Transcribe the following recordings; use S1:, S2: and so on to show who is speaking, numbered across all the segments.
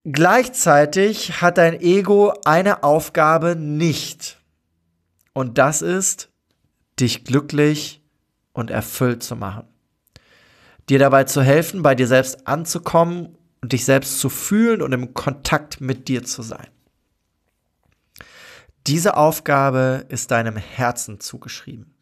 S1: Gleichzeitig hat dein Ego eine Aufgabe nicht. Und das ist, dich glücklich und erfüllt zu machen. Dir dabei zu helfen, bei dir selbst anzukommen und dich selbst zu fühlen und im Kontakt mit dir zu sein. Diese Aufgabe ist deinem Herzen zugeschrieben.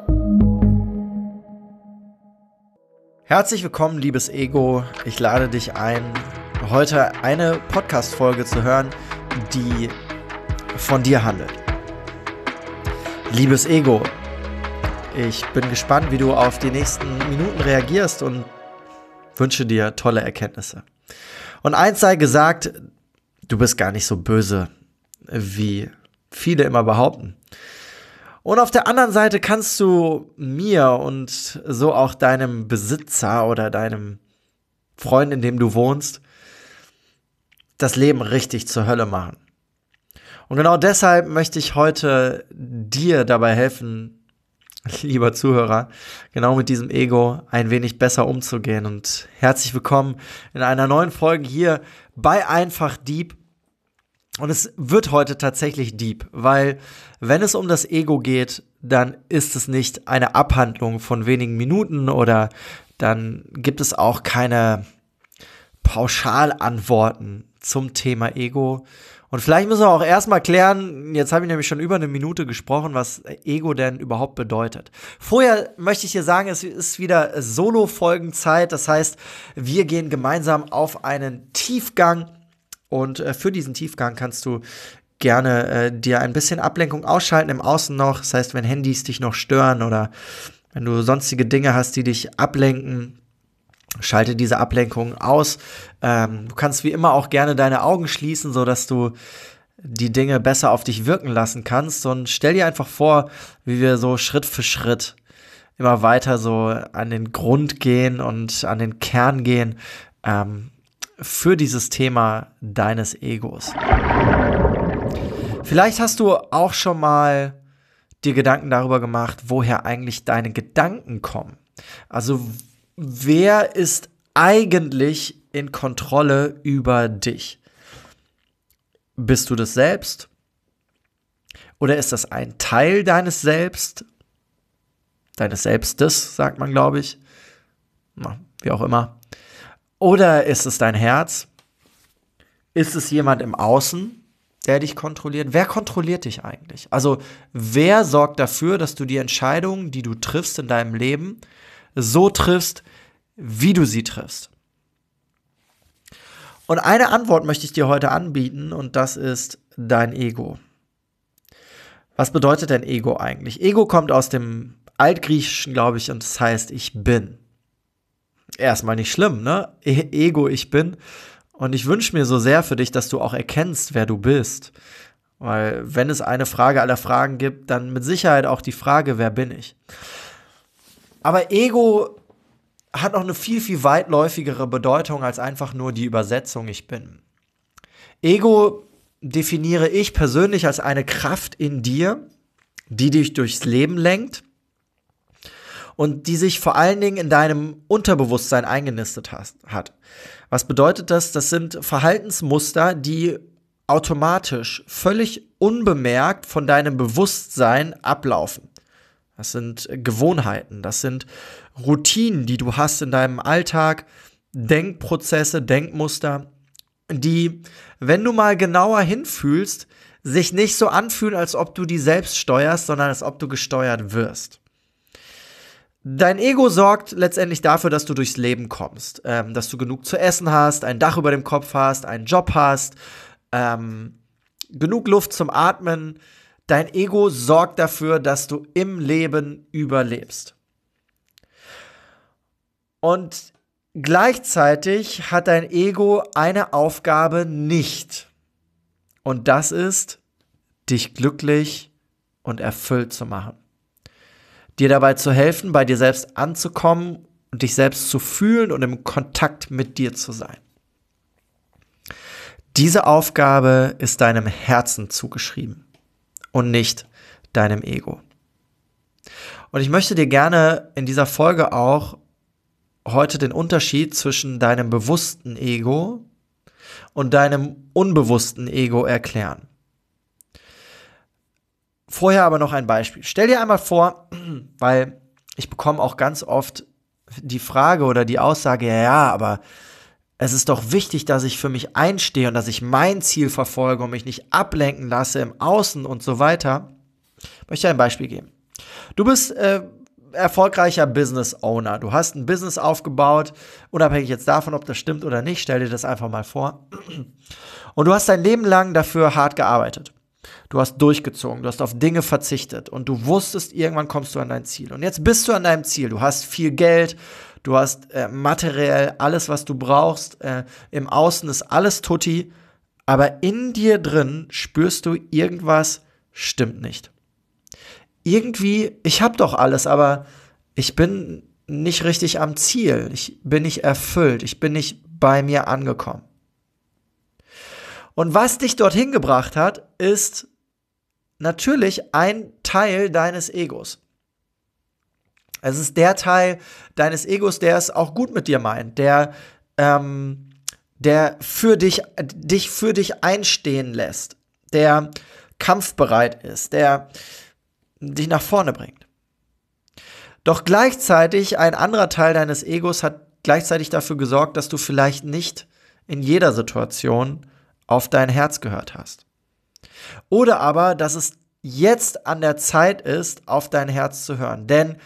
S1: Herzlich willkommen, liebes Ego. Ich lade dich ein, heute eine Podcast-Folge zu hören, die von dir handelt. Liebes Ego, ich bin gespannt, wie du auf die nächsten Minuten reagierst und wünsche dir tolle Erkenntnisse. Und eins sei gesagt, du bist gar nicht so böse, wie viele immer behaupten. Und auf der anderen Seite kannst du mir und so auch deinem Besitzer oder deinem Freund, in dem du wohnst, das Leben richtig zur Hölle machen. Und genau deshalb möchte ich heute dir dabei helfen, lieber Zuhörer, genau mit diesem Ego ein wenig besser umzugehen. Und herzlich willkommen in einer neuen Folge hier bei Einfach Deep. Und es wird heute tatsächlich deep, weil wenn es um das Ego geht, dann ist es nicht eine Abhandlung von wenigen Minuten oder dann gibt es auch keine Pauschalantworten zum Thema Ego. Und vielleicht müssen wir auch erstmal klären, jetzt habe ich nämlich schon über eine Minute gesprochen, was Ego denn überhaupt bedeutet. Vorher möchte ich dir sagen, es ist wieder Solo-Folgenzeit, das heißt, wir gehen gemeinsam auf einen Tiefgang. Und für diesen Tiefgang kannst du gerne dir ein bisschen Ablenkung ausschalten im Außen noch. Das heißt, wenn Handys dich noch stören oder wenn du sonstige Dinge hast, die dich ablenken, schalte diese Ablenkung aus. Du kannst wie immer auch gerne deine Augen schließen, sodass du die Dinge besser auf dich wirken lassen kannst. Und stell dir einfach vor, wie wir so Schritt für Schritt immer weiter so an den Grund gehen und an den Kern gehen, für dieses Thema deines Egos. Vielleicht hast du auch schon mal dir Gedanken darüber gemacht, woher eigentlich deine Gedanken kommen. Also wer ist eigentlich in Kontrolle über dich? Bist du das selbst? Oder ist das ein Teil deines Selbst? Deines Selbstes, sagt man, glaube ich. Wie auch immer. Oder ist es dein Herz? Ist es jemand im Außen, der dich kontrolliert? Wer kontrolliert dich eigentlich? Also wer sorgt dafür, dass du die Entscheidungen, die du triffst in deinem Leben, so triffst, wie du sie triffst? Und eine Antwort möchte ich dir heute anbieten und das ist dein Ego. Was bedeutet denn Ego eigentlich? Ego kommt aus dem Altgriechischen, glaube ich, und das heißt, ich bin. Erstmal nicht schlimm, ne? Ego, ich bin. Und ich wünsche mir so sehr für dich, dass du auch erkennst, wer du bist. Weil wenn es eine Frage aller Fragen gibt, dann mit Sicherheit auch die Frage, wer bin ich? Aber Ego hat noch eine viel, viel weitläufigere Bedeutung als einfach nur die Übersetzung, ich bin. Ego definiere ich persönlich als eine Kraft in dir, die dich durchs Leben lenkt und die sich vor allen Dingen in deinem Unterbewusstsein eingenistet hat. Was bedeutet das? Das sind Verhaltensmuster, die automatisch, völlig unbemerkt von deinem Bewusstsein ablaufen. Das sind Gewohnheiten, das sind Routinen, die du hast in deinem Alltag, Denkprozesse, Denkmuster, die, wenn du mal genauer hinfühlst, sich nicht so anfühlen, als ob du die selbst steuerst, sondern als ob du gesteuert wirst. Dein Ego sorgt letztendlich dafür, dass du durchs Leben kommst, dass du genug zu essen hast, ein Dach über dem Kopf hast, einen Job hast, genug Luft zum Atmen. Dein Ego sorgt dafür, dass du im Leben überlebst. Und gleichzeitig hat dein Ego eine Aufgabe nicht. Und das ist, dich glücklich und erfüllt zu machen. Dir dabei zu helfen, bei dir selbst anzukommen und dich selbst zu fühlen und im Kontakt mit dir zu sein. Diese Aufgabe ist deinem Herzen zugeschrieben und nicht deinem Ego. Und ich möchte dir gerne in dieser Folge auch heute den Unterschied zwischen deinem bewussten Ego und deinem unbewussten Ego erklären. Vorher aber noch ein Beispiel. Stell dir einmal vor, weil ich bekomme auch ganz oft die Frage oder die Aussage, ja, aber es ist doch wichtig, dass ich für mich einstehe und dass ich mein Ziel verfolge und mich nicht ablenken lasse im Außen und so weiter. Ich möchte ein Beispiel geben. Du bist erfolgreicher Business Owner. Du hast ein Business aufgebaut, unabhängig jetzt davon, ob das stimmt oder nicht. Stell dir das einfach mal vor. Und du hast dein Leben lang dafür hart gearbeitet. Du hast durchgezogen, du hast auf Dinge verzichtet und du wusstest, irgendwann kommst du an dein Ziel. Und jetzt bist du an deinem Ziel. Du hast viel Geld, du hast materiell alles, was du brauchst. Im Außen ist alles tutti, aber in dir drin spürst du, irgendwas stimmt nicht. Irgendwie, ich habe doch alles, aber ich bin nicht richtig am Ziel. Ich bin nicht erfüllt. Ich bin nicht bei mir angekommen. Und was dich dorthin gebracht hat, ist natürlich ein Teil deines Egos. Es ist der Teil deines Egos, der es auch gut mit dir meint, der für dich einstehen lässt, der kampfbereit ist, der dich nach vorne bringt. Doch gleichzeitig ein anderer Teil deines Egos hat gleichzeitig dafür gesorgt, dass du vielleicht nicht in jeder Situation auf dein Herz gehört hast. Oder aber, dass es jetzt an der Zeit ist, auf dein Herz zu hören. Denn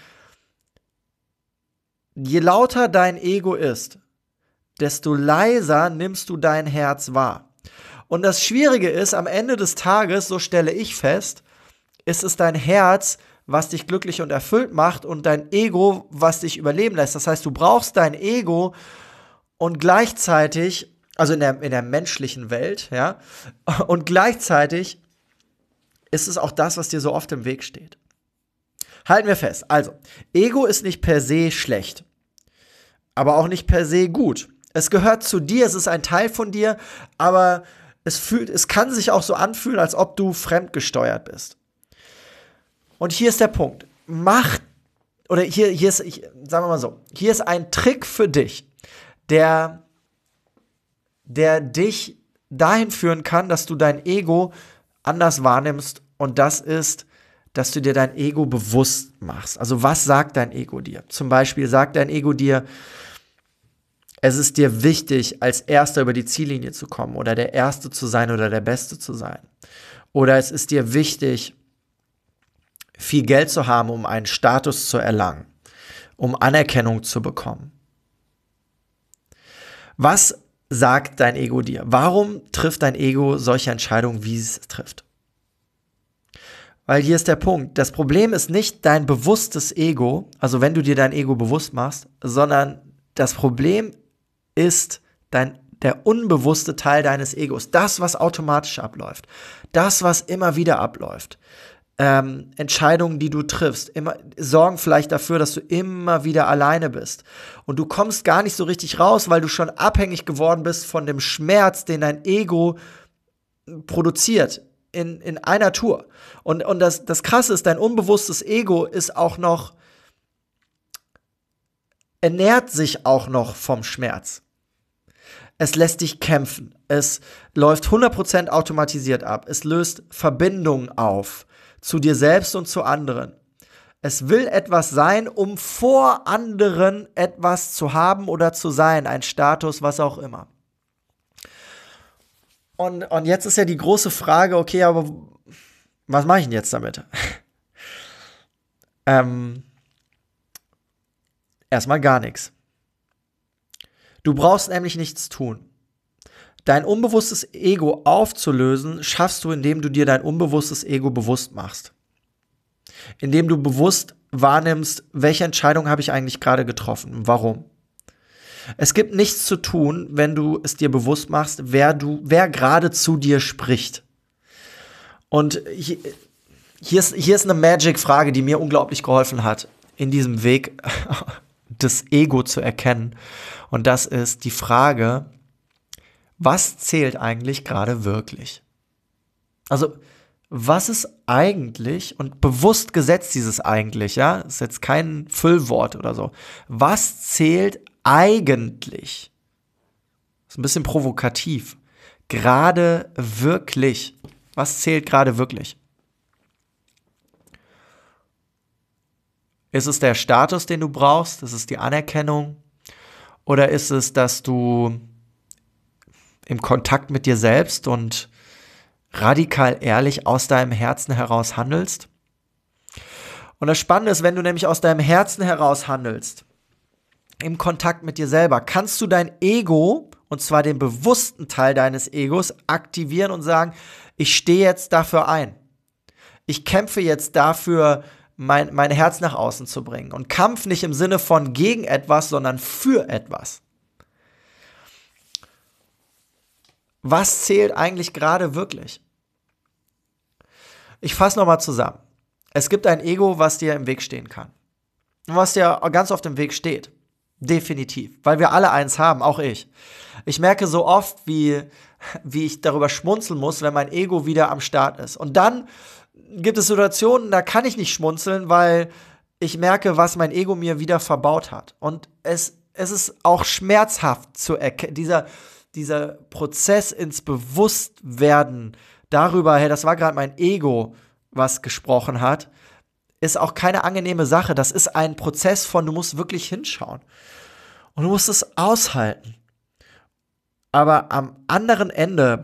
S1: je lauter dein Ego ist, desto leiser nimmst du dein Herz wahr. Und das Schwierige ist, am Ende des Tages, so stelle ich fest, ist es dein Herz, was dich glücklich und erfüllt macht und dein Ego, was dich überleben lässt. Das heißt, du brauchst dein Ego und gleichzeitig, also in der menschlichen Welt, ja, und gleichzeitig ist es auch das, was dir so oft im Weg steht. Halten wir fest. Also, Ego ist nicht per se schlecht, aber auch nicht per se gut. Es gehört zu dir, es ist ein Teil von dir, aber es kann sich auch so anfühlen, als ob du fremdgesteuert bist. Und hier ist der Punkt. Sagen wir mal so, hier ist ein Trick für dich, der dich dahin führen kann, dass du dein Ego anders wahrnimmst, und das ist, dass du dir dein Ego bewusst machst. Also was sagt dein Ego dir? Zum Beispiel sagt dein Ego dir, es ist dir wichtig, als Erster über die Ziellinie zu kommen oder der Erste zu sein oder der Beste zu sein. Oder es ist dir wichtig, viel Geld zu haben, um einen Status zu erlangen, um Anerkennung zu bekommen. Was sagt dein Ego dir? Warum trifft dein Ego solche Entscheidungen, wie es trifft? Weil hier ist der Punkt. Das Problem ist nicht dein bewusstes Ego, also wenn du dir dein Ego bewusst machst, sondern das Problem ist der unbewusste Teil deines Egos. Das, was automatisch abläuft. Das, was immer wieder abläuft. Entscheidungen, die du triffst, sorgen vielleicht dafür, dass du immer wieder alleine bist. Und du kommst gar nicht so richtig raus, weil du schon abhängig geworden bist von dem Schmerz, den dein Ego produziert in einer Tour. Und das Krasse ist, dein unbewusstes Ego ist auch noch, ernährt sich auch noch vom Schmerz. Es lässt dich kämpfen. Es läuft 100% automatisiert ab. Es löst Verbindungen auf zu dir selbst und zu anderen. Es will etwas sein, um vor anderen etwas zu haben oder zu sein, ein Status, was auch immer. Und jetzt ist ja die große Frage, okay, aber was mache ich denn jetzt damit? Erstmal gar nichts. Du brauchst nämlich nichts tun. Dein unbewusstes Ego aufzulösen, schaffst du, indem du dir dein unbewusstes Ego bewusst machst. Indem du bewusst wahrnimmst, welche Entscheidung habe ich eigentlich gerade getroffen und warum. Es gibt nichts zu tun, wenn du es dir bewusst machst, wer gerade zu dir spricht. Und hier ist eine Magic-Frage, die mir unglaublich geholfen hat, in diesem Weg das Ego zu erkennen. Und das ist die Frage, was zählt eigentlich gerade wirklich? Also, was ist eigentlich, und bewusst gesetzt dieses eigentlich, ja, ist jetzt kein Füllwort oder so, was zählt eigentlich? Ist ein bisschen provokativ. gerade wirklich? Was zählt gerade wirklich? Ist es der Status, den du brauchst? Ist es die Anerkennung? Oder ist es, dass du im Kontakt mit dir selbst und radikal ehrlich aus deinem Herzen heraus handelst? Und das Spannende ist, wenn du nämlich aus deinem Herzen heraus handelst, im Kontakt mit dir selber, kannst du dein Ego, und zwar den bewussten Teil deines Egos, aktivieren und sagen, ich stehe jetzt dafür ein. Ich kämpfe jetzt dafür, mein Herz nach außen zu bringen. Und Kampf nicht im Sinne von gegen etwas, sondern für etwas. Was zählt eigentlich gerade wirklich? Ich fasse nochmal zusammen. Es gibt ein Ego, was dir im Weg stehen kann. Und was dir ganz oft im Weg steht. Definitiv. Weil wir alle eins haben, auch ich. Ich merke so oft, wie ich darüber schmunzeln muss, wenn mein Ego wieder am Start ist. Und dann gibt es Situationen, da kann ich nicht schmunzeln, weil ich merke, was mein Ego mir wieder verbaut hat. Und es ist auch schmerzhaft zu erkennen, dieser Prozess ins Bewusstwerden darüber, hey, das war gerade mein Ego, was gesprochen hat, ist auch keine angenehme Sache. Das ist ein Prozess von, du musst wirklich hinschauen. Und du musst es aushalten. Aber am anderen Ende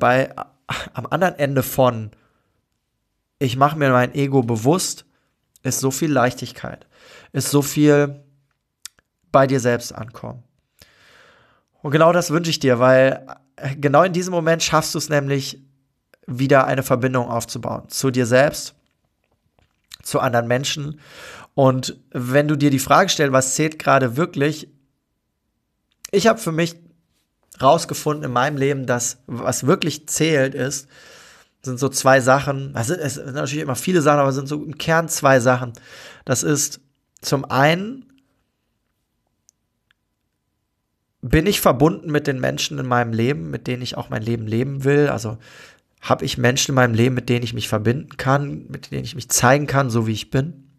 S1: von, ich mache mir mein Ego bewusst, ist so viel Leichtigkeit, ist so viel bei dir selbst ankommen. Und genau das wünsche ich dir, weil genau in diesem Moment schaffst du es nämlich, wieder eine Verbindung aufzubauen zu dir selbst, zu anderen Menschen. Und wenn du dir die Frage stellst, was zählt gerade wirklich, ich habe für mich rausgefunden in meinem Leben, dass was wirklich zählt sind so zwei Sachen. Es sind natürlich immer viele Sachen, aber es sind so im Kern zwei Sachen. Das ist zum einen, bin ich verbunden mit den Menschen in meinem Leben, mit denen ich auch mein Leben leben will? Also habe ich Menschen in meinem Leben, mit denen ich mich verbinden kann, mit denen ich mich zeigen kann, so wie ich bin?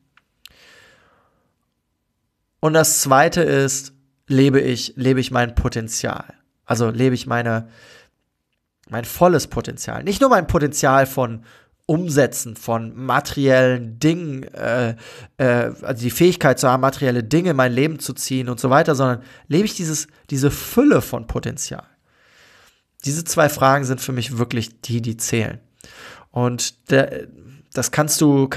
S1: Und das Zweite ist, lebe ich mein Potenzial? Also lebe ich mein volles Potenzial? Nicht nur mein Potenzial von Umsetzen, von materiellen Dingen, also die Fähigkeit zu haben, materielle Dinge in mein Leben zu ziehen und so weiter, sondern lebe ich diese Fülle von Potenzial? Diese zwei Fragen sind für mich wirklich die zählen. Und das kannst du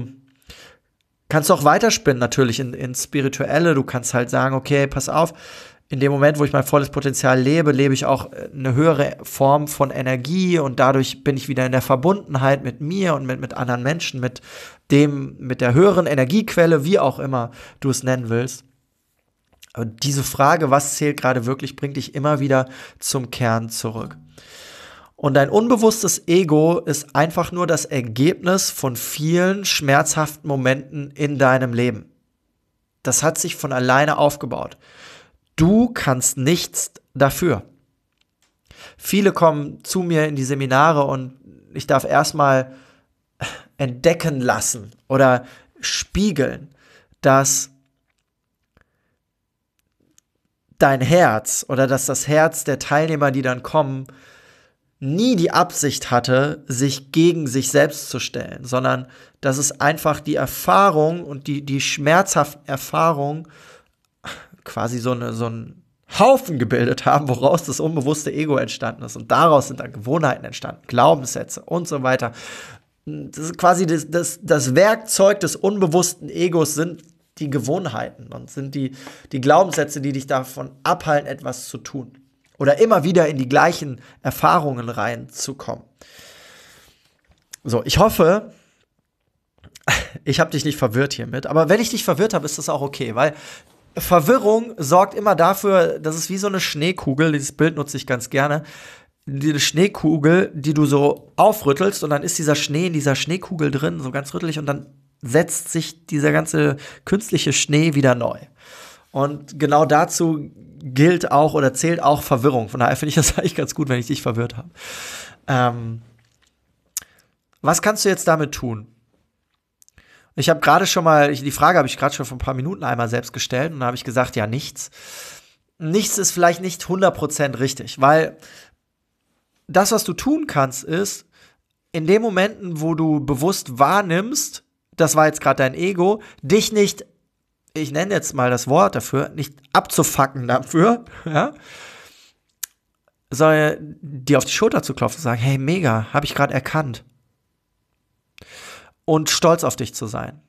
S1: auch weiterspinnen natürlich in Spirituelle. Du kannst halt sagen, okay, pass auf, in dem Moment, wo ich mein volles Potenzial lebe, lebe ich auch eine höhere Form von Energie und dadurch bin ich wieder in der Verbundenheit mit mir und mit anderen Menschen, mit der höheren Energiequelle, wie auch immer du es nennen willst. Aber diese Frage, was zählt gerade wirklich, bringt dich immer wieder zum Kern zurück. Und dein unbewusstes Ego ist einfach nur das Ergebnis von vielen schmerzhaften Momenten in deinem Leben. Das hat sich von alleine aufgebaut. Du kannst nichts dafür. Viele kommen zu mir in die Seminare und ich darf erstmal entdecken lassen oder spiegeln, dass dein Herz oder dass das Herz der Teilnehmer, die dann kommen, nie die Absicht hatte, sich gegen sich selbst zu stellen, sondern dass es einfach die Erfahrung und die schmerzhaften Erfahrungen quasi so einen Haufen gebildet haben, woraus das unbewusste Ego entstanden ist. Und daraus sind dann Gewohnheiten entstanden, Glaubenssätze und so weiter. Das ist quasi das Werkzeug des unbewussten Egos sind die Gewohnheiten und sind die Glaubenssätze, die dich davon abhalten, etwas zu tun. Oder immer wieder in die gleichen Erfahrungen reinzukommen. So, ich hoffe, ich habe dich nicht verwirrt hiermit. Aber wenn ich dich verwirrt habe, ist das auch okay, weil Verwirrung sorgt immer dafür, das ist wie so eine Schneekugel, dieses Bild nutze ich ganz gerne, diese Schneekugel, die du so aufrüttelst und dann ist dieser Schnee in dieser Schneekugel drin, so ganz rüttelig und dann setzt sich dieser ganze künstliche Schnee wieder neu. Und genau dazu gilt auch oder zählt auch Verwirrung. Von daher finde ich das eigentlich ganz gut, wenn ich dich verwirrt habe. Was kannst du jetzt damit tun? Ich habe gerade schon mal, die Frage habe ich gerade schon vor ein paar Minuten einmal selbst gestellt und da habe ich gesagt, ja, nichts. Nichts ist vielleicht nicht 100% richtig, weil das, was du tun kannst, ist, in den Momenten, wo du bewusst wahrnimmst, das war jetzt gerade dein Ego, dich nicht, ich nenne jetzt mal das Wort dafür, nicht abzufacken dafür, ja, sondern dir auf die Schulter zu klopfen und sagen, hey, mega, habe ich gerade erkannt. Und stolz auf dich zu sein.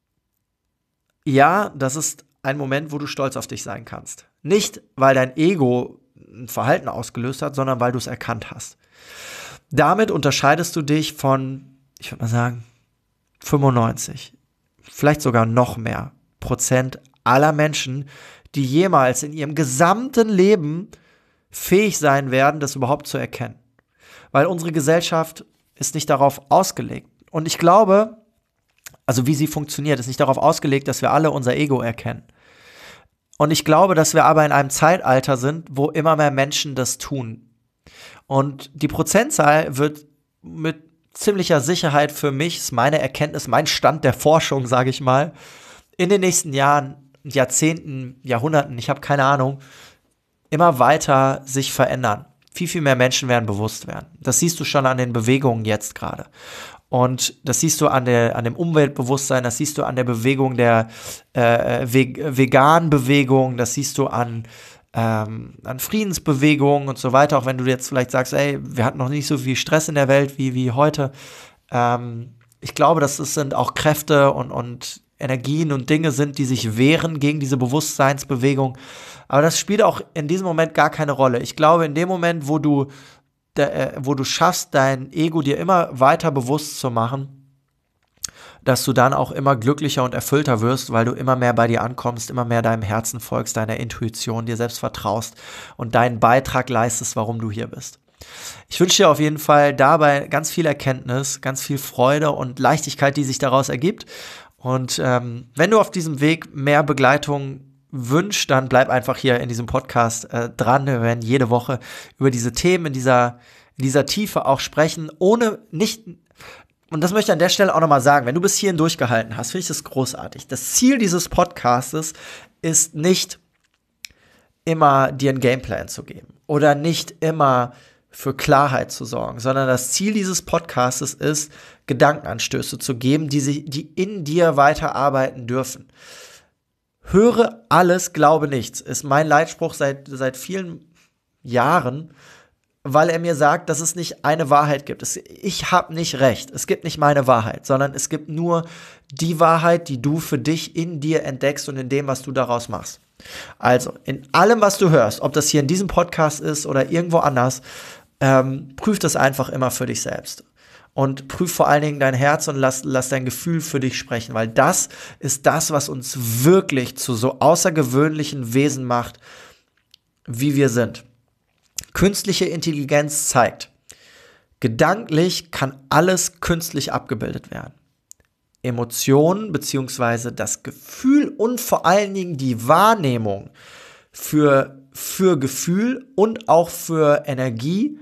S1: Ja, das ist ein Moment, wo du stolz auf dich sein kannst. Nicht, weil dein Ego ein Verhalten ausgelöst hat, sondern weil du es erkannt hast. Damit unterscheidest du dich von, ich würde mal sagen, 95, vielleicht sogar noch mehr Prozent aller Menschen, die jemals in ihrem gesamten Leben fähig sein werden, das überhaupt zu erkennen. Weil unsere Gesellschaft ist nicht darauf ausgelegt. Und ich glaube, also wie sie funktioniert, ist nicht darauf ausgelegt, dass wir alle unser Ego erkennen. Und ich glaube, dass wir aber in einem Zeitalter sind, wo immer mehr Menschen das tun. Und die Prozentzahl wird mit ziemlicher Sicherheit für mich, ist meine Erkenntnis, mein Stand der Forschung, sage ich mal, in den nächsten Jahren, Jahrzehnten, Jahrhunderten, ich habe keine Ahnung, immer weiter sich verändern. Viel, viel mehr Menschen werden bewusst werden. Das siehst du schon an den Bewegungen jetzt gerade. Und das siehst du an dem Umweltbewusstsein, das siehst du an der Bewegung der veganen Bewegung, das siehst du an Friedensbewegungen und so weiter. Auch wenn du jetzt vielleicht sagst, ey, wir hatten noch nicht so viel Stress in der Welt wie heute. Ich glaube, dass es sind auch Kräfte und Energien und Dinge sind, die sich wehren gegen diese Bewusstseinsbewegung. Aber das spielt auch in diesem Moment gar keine Rolle. Ich glaube, in dem Moment, wo du schaffst, dein Ego dir immer weiter bewusst zu machen, dass du dann auch immer glücklicher und erfüllter wirst, weil du immer mehr bei dir ankommst, immer mehr deinem Herzen folgst, deiner Intuition, dir selbst vertraust und deinen Beitrag leistest, warum du hier bist. Ich wünsche dir auf jeden Fall dabei ganz viel Erkenntnis, ganz viel Freude und Leichtigkeit, die sich daraus ergibt. Und wenn du auf diesem Weg mehr Begleitung wünscht, dann bleib einfach hier in diesem Podcast dran. Wir werden jede Woche über diese Themen in dieser Tiefe auch sprechen, und das möchte ich an der Stelle auch nochmal sagen, wenn du bis hierhin durchgehalten hast, finde ich das großartig. Das Ziel dieses Podcastes ist nicht immer dir einen Gameplan zu geben oder nicht immer für Klarheit zu sorgen, sondern das Ziel dieses Podcastes ist, Gedankenanstöße zu geben, die in dir weiterarbeiten dürfen. Höre alles, glaube nichts, ist mein Leitspruch seit vielen Jahren, weil er mir sagt, dass es nicht eine Wahrheit gibt. Ich habe nicht recht, es gibt nicht meine Wahrheit, sondern es gibt nur die Wahrheit, die du für dich in dir entdeckst und in dem, was du daraus machst. Also, in allem, was du hörst, ob das hier in diesem Podcast ist oder irgendwo anders, prüf das einfach immer für dich selbst. Und prüf vor allen Dingen dein Herz und lass dein Gefühl für dich sprechen, weil das ist das, was uns wirklich zu so außergewöhnlichen Wesen macht, wie wir sind. Künstliche Intelligenz zeigt, gedanklich kann alles künstlich abgebildet werden. Emotionen bzw. das Gefühl und vor allen Dingen die Wahrnehmung für Gefühl und auch für Energie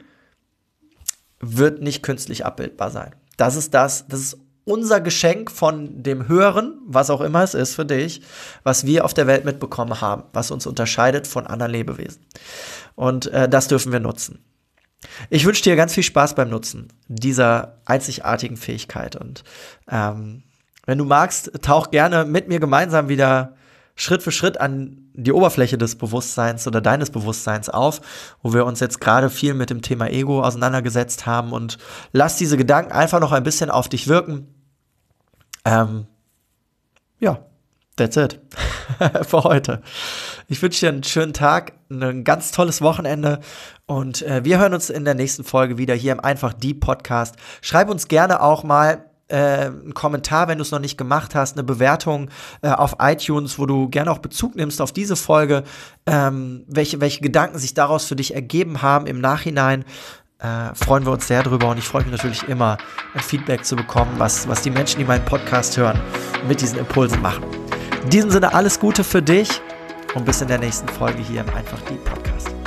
S1: wird nicht künstlich abbildbar sein. Das ist unser Geschenk von dem Höheren, was auch immer es ist für dich, was wir auf der Welt mitbekommen haben, was uns unterscheidet von anderen Lebewesen. Und das dürfen wir nutzen. Ich wünsche dir ganz viel Spaß beim Nutzen dieser einzigartigen Fähigkeit. Und wenn du magst, tauch gerne mit mir gemeinsam wieder Schritt für Schritt an die Oberfläche des Bewusstseins oder deines Bewusstseins auf, wo wir uns jetzt gerade viel mit dem Thema Ego auseinandergesetzt haben, und lass diese Gedanken einfach noch ein bisschen auf dich wirken. Ja, that's it für heute. Ich wünsche dir einen schönen Tag, ein ganz tolles Wochenende, und wir hören uns in der nächsten Folge wieder hier im Einfach Deep Podcast. Schreib uns gerne auch mal einen Kommentar, wenn du es noch nicht gemacht hast, eine Bewertung auf iTunes, wo du gerne auch Bezug nimmst auf diese Folge, welche Gedanken sich daraus für dich ergeben haben im Nachhinein. Freuen wir uns sehr drüber, und ich freue mich natürlich immer, ein Feedback zu bekommen, was die Menschen, die meinen Podcast hören, mit diesen Impulsen machen. In diesem Sinne alles Gute für dich und bis in der nächsten Folge hier im Einfach Deep Podcast.